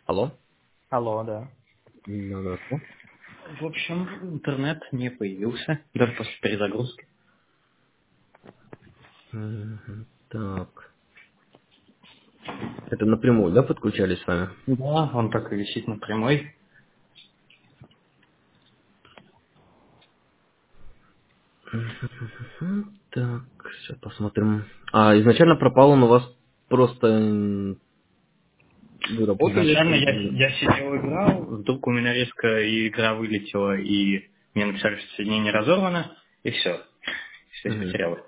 Алло? Алло, да. Да-да-да. В общем, интернет не появился, даже после перезагрузки. Так. Это напрямую, да, подключались с вами? Да, он так и висит на прямой. Так, сейчас посмотрим. А изначально пропал он у вас просто... Вы работали? Изначально я сидел играл, вдруг у меня резко игра вылетела, и мне написали, что соединение разорвано, и все. Связь Мгм. потерялась.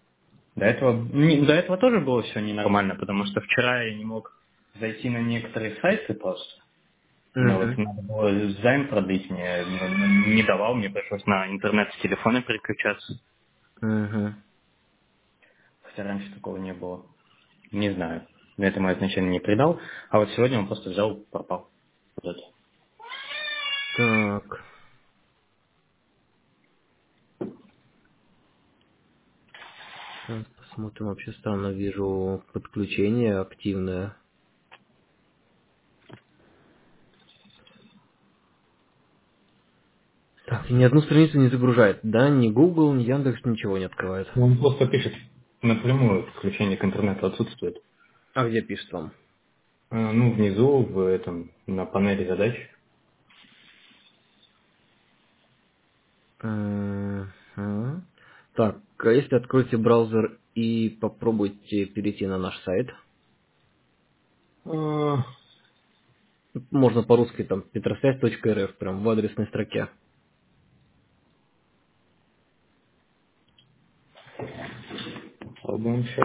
До этого тоже было все ненормально, потому что вчера я не мог зайти на некоторые сайты просто. Но вот Мгм. надо было займ продлить мне, не давал, мне пришлось на интернет с телефона переключаться. Мгм. Хотя раньше такого не было. Не знаю. Я этому изначально не придал. А вот сегодня он просто взял, пропал. Куда-то. Так. Сейчас посмотрим. Вообще странно вижу подключение активное. Так, ни одну страницу не загружает, да? Ни Google, ни Яндекс ничего не открывает. Ну, он просто пишет напрямую, подключение к интернету отсутствует. А где пишет вам? Ну, внизу, в этом, на панели задач. Мгм. Так, а если откроете браузер и попробуйте перейти на наш сайт, можно по-русски там petrosвязь.рф, прям в адресной строке. Пробуем сейчас.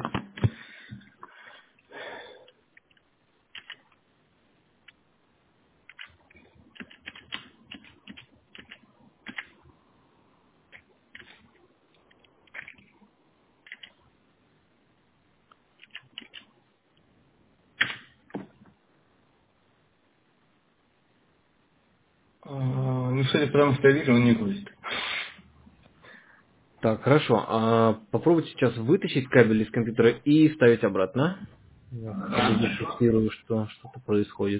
Ну, судя по тому, что я вижу, он не грузит. Так, хорошо. А попробуйте сейчас вытащить кабель из компьютера и вставить обратно. Я в ходу зафиксирую, что что-то происходит.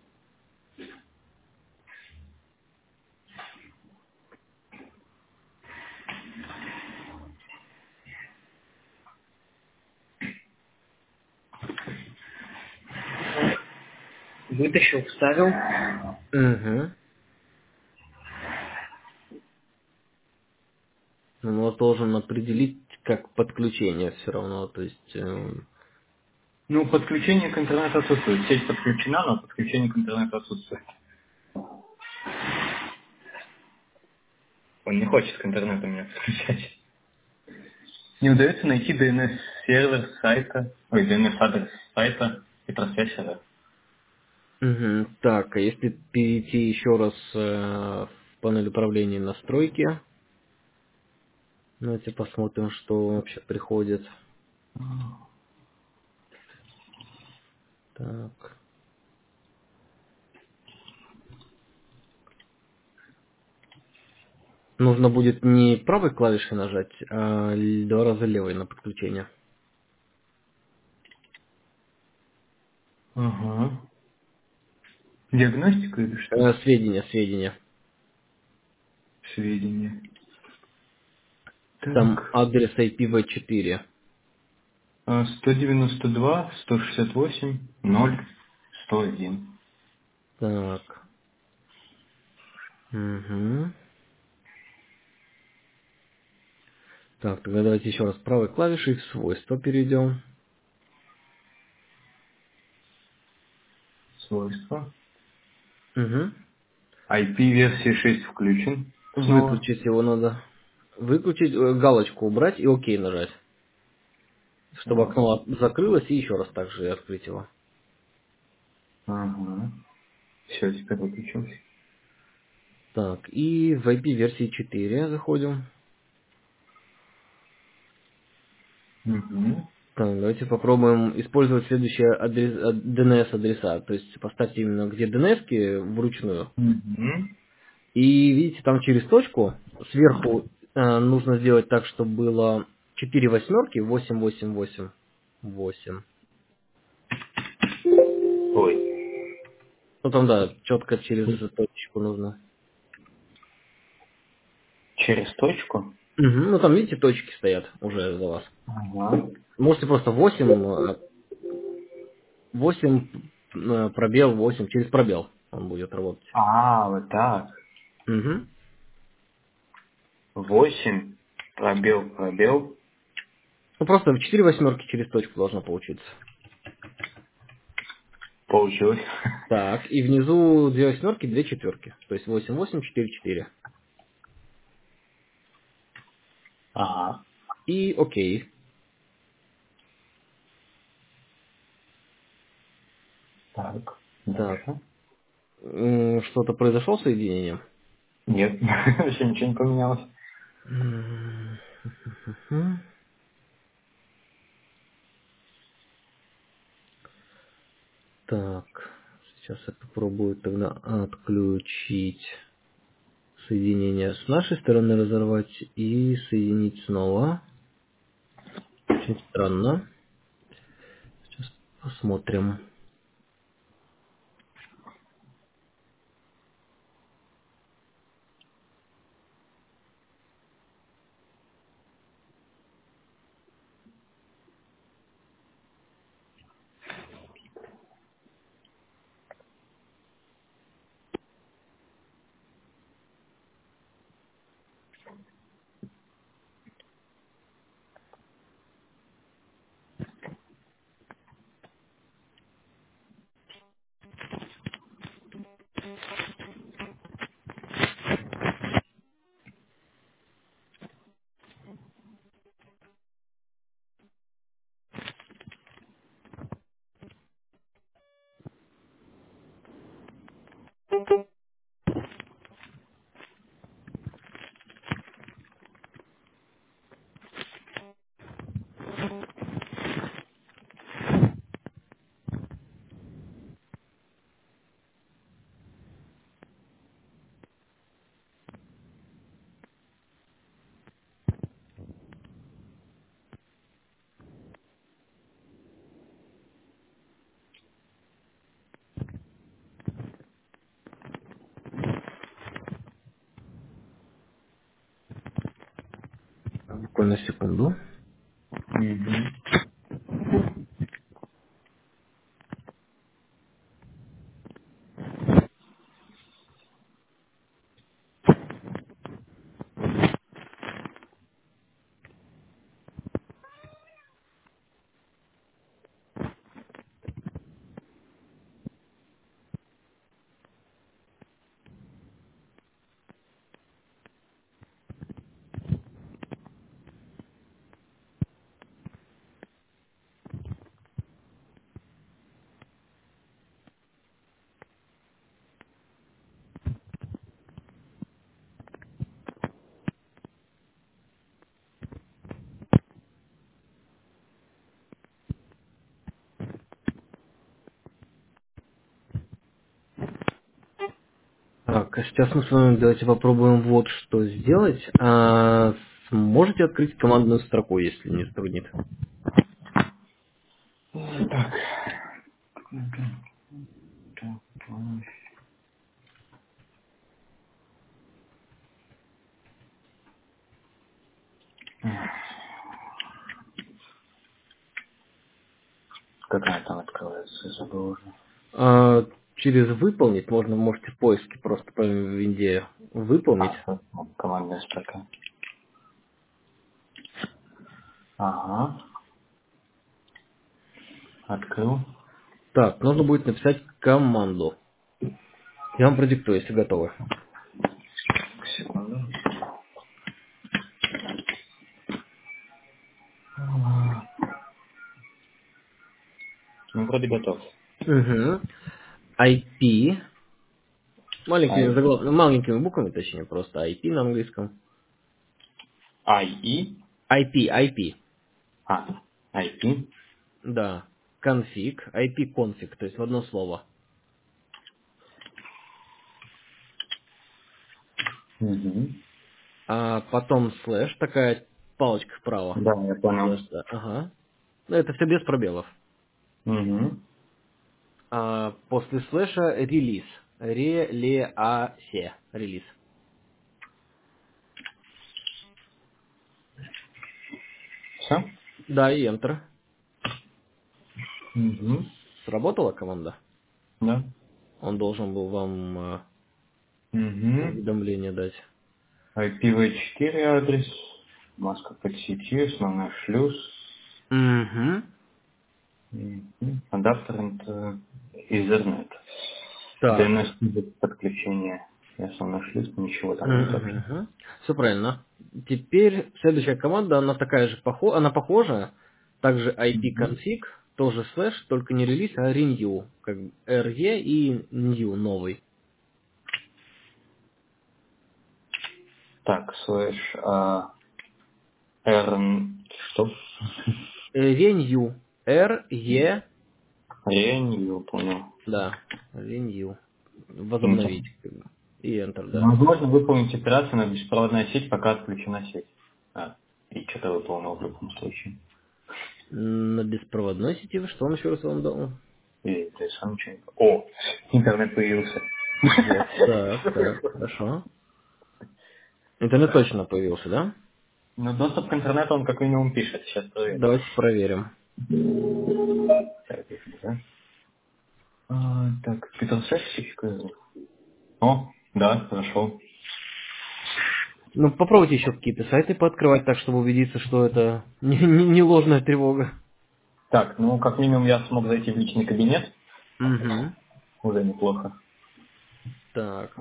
Вытащил, вставил. Угу. Он вас должен определить как подключение все равно. То есть Ну, подключение к интернету отсутствует. Сеть подключена, но подключение к интернету отсутствует. Он не хочет к интернету меня подключать. Не удается найти DNS-сервер сайта, DNS-адрес сайта и трансляция. мгм. Так, а если перейти еще раз в панель управления настройки, давайте посмотрим, что вообще приходит. Так. Нужно будет не правой клавишей нажать, а два раза левой на подключение. Ага. Диагностика или что? Сведения. Сведения. Там Так. адрес IPv4. 192, 168, 0, 101. Так. Угу. Так, тогда давайте еще раз правой клавишей в свойства перейдем. Свойства. Угу. IP-версия 6 включен снова. Выключить его надо. Выключить, галочку убрать и ОК нажать. Чтобы Ага. окно закрылось и еще раз также открыть его. Ага. Все, теперь выключился. Так, и в IP версии 4 заходим. Угу. Так, давайте попробуем использовать следующие DNS адреса. То есть поставьте именно где DNS вручную. Угу. И видите, там через точку сверху нужно сделать так, чтобы было 4 восьмерки, 8. Ой. Ну там, да, четко через точку нужно. Через точку? Мгм. Ну там, видите, точки стоят уже за вас. Ага. Можете просто 8 пробел 8 через пробел он будет работать. Вот так. Мгм. 8, пробел. Ну просто 4 восьмерки через точку должно получиться. Получилось. Так, и внизу 2 восьмерки, 2 четверки. То есть 8 8 4 4. Ага. И окей. Так. Так. Дальше. Что-то произошло с соединением? Нет, вообще ничего не поменялось. Мгм. Так, сейчас я попробую тогда отключить соединение с нашей стороны, разорвать и соединить снова. Очень странно. Сейчас посмотрим. Буквально секунду. Мгм. Так, а сейчас мы с вами давайте попробуем вот что сделать. Сможете открыть командную строку, если не затруднит? Так. Какая там открывается, забыл уже. Через выполнить можете в поиске просто по винде выполнить. Вот, командная строка. Ага. Открыл. Так, нужно будет написать команду. Я вам продиктую, если готовы. Секунду. Ну, вроде готов. Угу. IP, I, маленькими буквами, точнее, просто IP на английском. IE. IP, IP. да. Config, IP config, то есть в одно слово. Угу. А потом слэш, такая палочка вправо. Да, я понял. Слэш, да. Ага. Ну, это все без пробелов. Угу. после слэша релиз. Релеасе. Релиз. Все? Да, и Enter. Угу. Сработала команда? Да. Он должен был вам Угу. уведомление дать. IPv4 адрес, маска под сетью, основной шлюз, Угу. адаптер Ethernet. Так. DNS без подключения и основной шлюз, ничего там нет вообще. Все правильно. Теперь следующая команда, она такая же, она похожа. Также ip-config, тоже слэш, только не релиз, а renew. Как RE и new новый. Так, слэш R, что? Renew. RE, Renew, понял. да, renew. Enter. Возобновить. И Enter, да. Возможно выполнить операцию на беспроводная сеть, пока отключена сеть. И что-то выполнил в любом случае. На беспроводной сети, что он еще раз вам дал? И ты сам ничего не... О, интернет появился. Вот, так, хорошо. Интернет точно появился, да? Ну, доступ к интернету он как минимум пишет. Сейчас проверим. Давайте проверим. Так, если, да? Так, Питер Сексик. О, да, хорошо. Ну, попробуйте еще какие-то сайты пооткрывать так, чтобы убедиться, что это не ложная тревога. Так, ну, как минимум я смог зайти в личный кабинет. Угу. Уже неплохо. Так.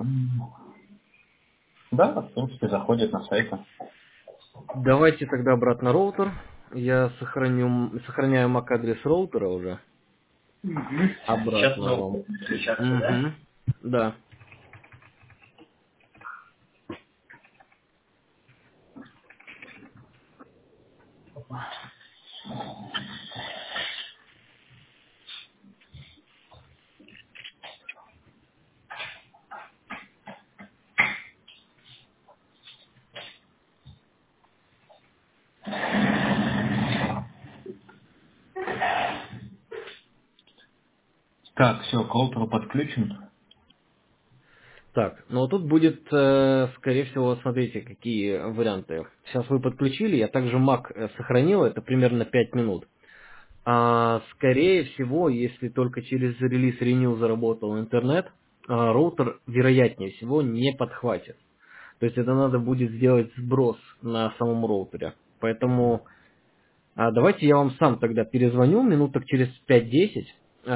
Да, в принципе, заходит на сайт. Давайте тогда обратно роутер. Я сохраняю MAC-адрес роутера уже. Сейчас Обратно вам. ноутбук включаться, да? Угу. Да. Так, все, к роутеру подключен. Так, ну тут будет, скорее всего, смотрите, какие варианты. Сейчас вы подключили, я также Mac сохранил, это примерно 5 минут. Скорее всего, если только через релиз Renew заработал интернет, роутер, вероятнее всего, не подхватит. То есть это надо будет сделать сброс на самом роутере. Поэтому давайте я вам сам тогда перезвоню минуток через 5-10,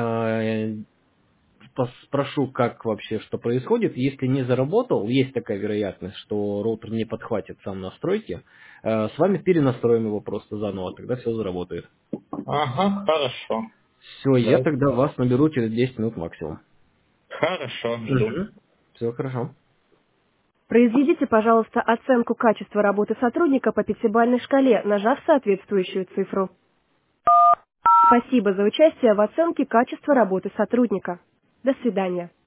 спрошу, как вообще, что происходит. Если не заработал, есть такая вероятность, что роутер не подхватит сам настройки, с вами перенастроим его просто заново, тогда все заработает. Ага, хорошо. Все, я Да. тогда вас наберу через 10 минут максимум. Хорошо, жду. Все хорошо. Произведите, пожалуйста, оценку качества работы сотрудника по пятибалльной шкале, нажав соответствующую цифру. Спасибо за участие в оценке качества работы сотрудника. До свидания.